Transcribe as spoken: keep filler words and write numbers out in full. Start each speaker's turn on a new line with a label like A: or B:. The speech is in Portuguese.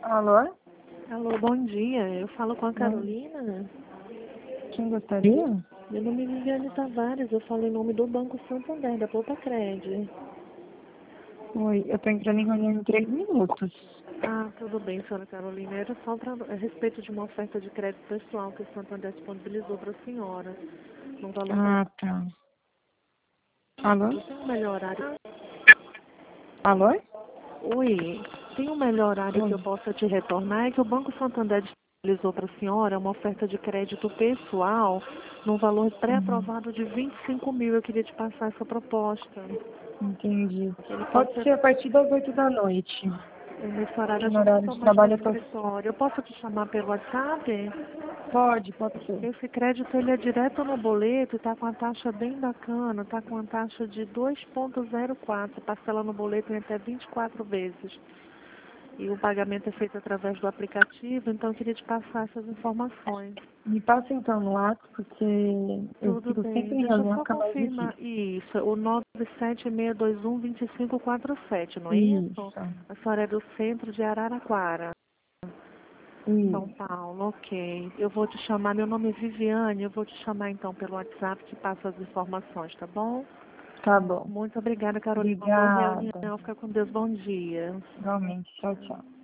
A: Alô?
B: Alô, bom dia. Eu falo com a
A: Bom.
B: Carolina.
A: Quem gostaria?
B: Meu nome é Viviane Tavares. Eu falo em nome do Banco Santander, da Potacred.
A: Oi, eu tô entrando em reunião em três minutos.
B: Ah, tudo bem, senhora Carolina. Era só pra, a respeito de uma oferta de crédito pessoal que o Santander disponibilizou para a senhora. Num valor
A: Ah, tá. Alô?
B: para tem um melhor horário.
A: Alô?
B: Oi, tem um melhor horário que eu
A: Oi.
B: possa te retornar? É que o Banco Santander disponibilizou para a senhora uma oferta de crédito pessoal num valor
A: Uhum,
B: pré-aprovado de vinte e cinco mil. Eu queria te passar essa proposta.
A: entendi.
B: Ele pode
A: Pode
B: ser
A: ser a partir das oito da noite.
B: nesse horário,
A: Que
B: eu
A: no
B: já não
A: horário
B: estou
A: de
B: mais no
A: trabalho eu tô...
B: escritório. Eu posso te chamar pelo WhatsApp?
A: Pode, pode ser.
B: Esse crédito ele é direto no boleto e está com a taxa bem bacana, está com a taxa de dois vírgula zero quatro, parcela no boleto em até vinte e quatro vezes. E o pagamento é feito através do aplicativo, então eu queria te passar essas informações.
A: Me passa então no WhatsApp, porque eu
B: Tudo
A: fico
B: bem,
A: sempre em
B: deixa eu
A: reunião,
B: só
A: fica mais
B: confirmar
A: difícil.
B: isso, o nove sete seis dois um, dois cinco quatro sete, não é isso?
A: Isso,
B: A senhora é do centro de Araraquara. São
A: isso.
B: Paulo, ok. Eu vou te chamar, meu nome é Viviane, eu vou te chamar então pelo WhatsApp que passa as informações, tá bom?
A: Tá bom.
B: Muito obrigada, Carolina. Uma boa
A: Obrigada.
B: reunião. Fica com Deus. Bom dia.
A: Igualmente. Tchau, tchau.